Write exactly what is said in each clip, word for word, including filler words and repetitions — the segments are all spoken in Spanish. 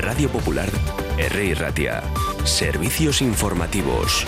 Radio Popular, R. Ratia. Servicios informativos.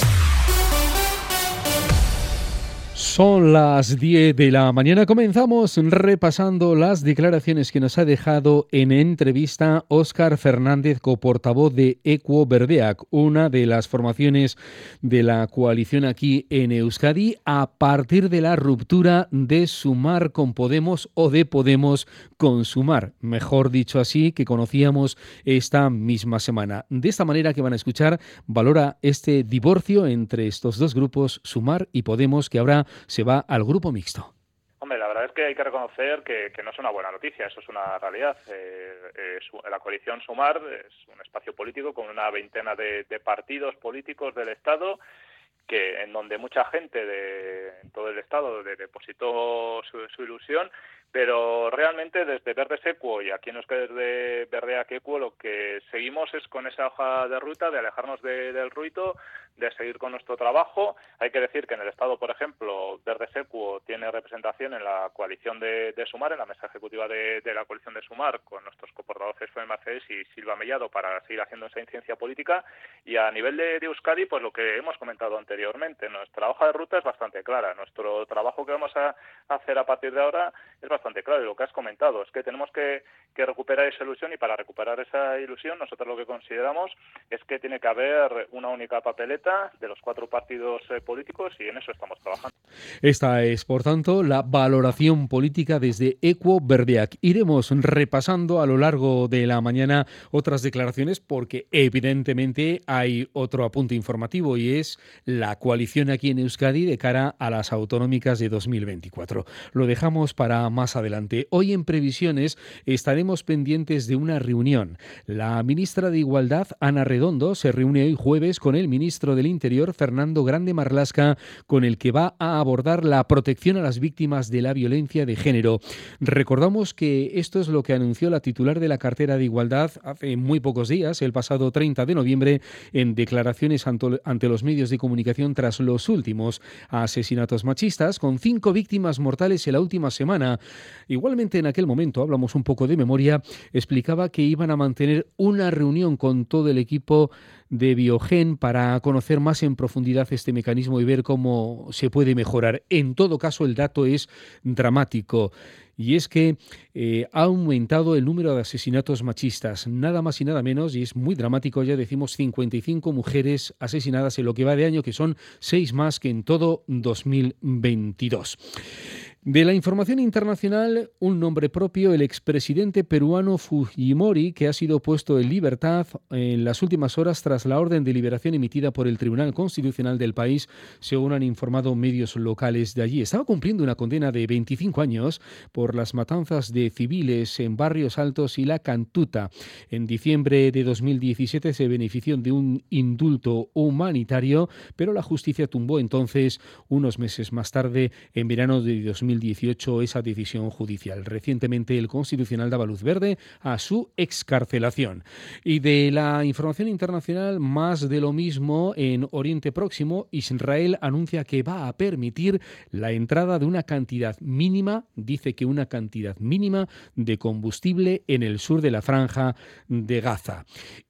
Son las diez de la mañana. Comenzamos repasando las declaraciones que nos ha dejado en entrevista Óscar Fernández, coportavoz de Equo Berdeak, una de las formaciones de la coalición aquí en Euskadi, a partir de la ruptura de Sumar con Podemos o de Podemos con Sumar, mejor dicho así, que conocíamos esta misma semana. De esta manera que van a escuchar, valora este divorcio entre estos dos grupos, Sumar y Podemos, que ahora se va al grupo mixto. Hombre, la verdad es que hay que reconocer que, que no es una buena noticia, eso es una realidad. Eh, eh, su, la coalición Sumar es un espacio político con una veintena de, de partidos políticos del Estado, que en donde mucha gente de en todo el Estado de, depositó su, su ilusión, pero realmente desde Verdes Equo y aquí en Euskadi de Berdeak Equo lo que seguimos es con esa hoja de ruta de alejarnos de, del ruido, de seguir con nuestro trabajo. Hay que decir que en el Estado, por ejemplo, Verdes Equo tiene representación en la coalición de, de Sumar, en la mesa ejecutiva de, de la coalición de Sumar, con nuestros coportavoces Fede Mercedes y Silva Mellado, para seguir haciendo esa incidencia política. Y a nivel de, de Euskadi, pues lo que hemos comentado anteriormente, nuestra hoja de ruta es bastante clara. Nuestro trabajo que vamos a hacer a partir de ahora es bastante claro, y lo que has comentado es que tenemos que, que recuperar esa ilusión, y para recuperar esa ilusión nosotros lo que consideramos es que tiene que haber una única papeleta de los cuatro partidos eh, políticos, y en eso estamos trabajando. Esta es, por tanto, la valoración política desde Equo Berdeak. Iremos repasando a lo largo de la mañana otras declaraciones, porque evidentemente hay otro apunte informativo, y es la coalición aquí en Euskadi de cara a las autonómicas de dos mil veinticuatro. Lo dejamos para más adelante. Hoy en Previsiones estaremos pendientes de una reunión. La ministra de Igualdad, Ana Redondo, se reúne hoy jueves con el ministro del Interior, Fernando Grande Marlaska, con el que va a abordar la protección a las víctimas de la violencia de género. Recordamos que esto es lo que anunció la titular de la cartera de Igualdad hace muy pocos días, el pasado treinta de noviembre, en declaraciones ante los medios de comunicación tras los últimos asesinatos machistas, con cinco víctimas mortales en la última semana. Igualmente, en aquel momento, hablamos un poco de memoria, explicaba que iban a mantener una reunión con todo el equipo de Biogen para conocer más en profundidad este mecanismo y ver cómo se puede mejorar. En todo caso, el dato es dramático. Y es que eh, ha aumentado el número de asesinatos machistas, nada más y nada menos, y es muy dramático, ya decimos cincuenta y cinco mujeres asesinadas en lo que va de año, que son seis más que en todo dos mil veintidós. De la información internacional, un nombre propio, el expresidente peruano Fujimori, que ha sido puesto en libertad en las últimas horas tras la orden de liberación emitida por el Tribunal Constitucional del país, según han informado medios locales de allí. Estaba cumpliendo una condena de veinticinco años por las matanzas de civiles en Barrios Altos y La Cantuta. En diciembre de dos mil diecisiete se benefició de un indulto humanitario, pero la justicia tumbó entonces, unos meses más tarde, en verano de dos mil dieciocho, esa decisión judicial. Recientemente el Constitucional daba luz verde a su excarcelación. Y de la información internacional, más de lo mismo en Oriente Próximo. Israel anuncia que va a permitir la entrada de una cantidad mínima, dice que una cantidad mínima de combustible en el sur de la Franja de Gaza.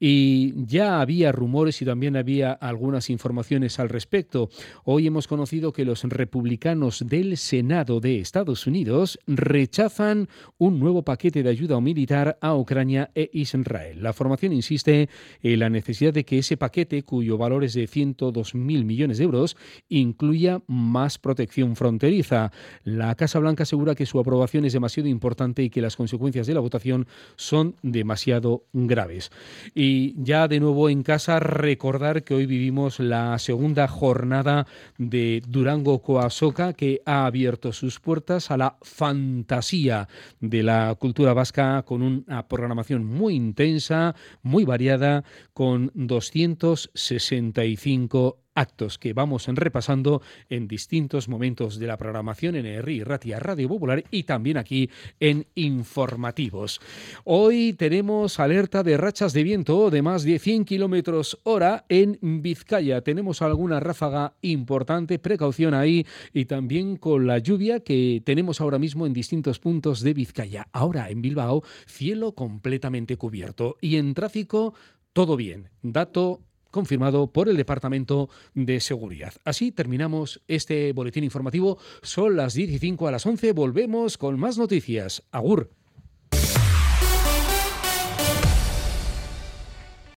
Y ya había rumores y también había algunas informaciones al respecto. Hoy hemos conocido que los republicanos del Senado de Estados Unidos rechazan un nuevo paquete de ayuda militar a Ucrania e Israel. La formación insiste en la necesidad de que ese paquete, cuyo valor es de ciento dos mil millones de euros, incluya más protección fronteriza. La Casa Blanca asegura que su aprobación es demasiado importante y que las consecuencias de la votación son demasiado graves. Y ya de nuevo en casa, recordar que hoy vivimos la segunda jornada de Durango Coasoca, que ha abierto sus puertas a la fantasía de la cultura vasca, con una programación muy intensa, muy variada, con doscientos sesenta y cinco actos que vamos repasando en distintos momentos de la programación en Herri Ratia Radio Popular y también aquí en Informativos. Hoy tenemos alerta de rachas de viento de más de cien kilómetros hora en Vizcaya. Tenemos alguna ráfaga importante, precaución ahí, y también con la lluvia que tenemos ahora mismo en distintos puntos de Vizcaya. Ahora en Bilbao, cielo completamente cubierto y en tráfico todo bien. Dato confirmado por el Departamento de Seguridad. Así terminamos este boletín informativo. Son las diez y cinco, a las once volvemos con más noticias. Agur.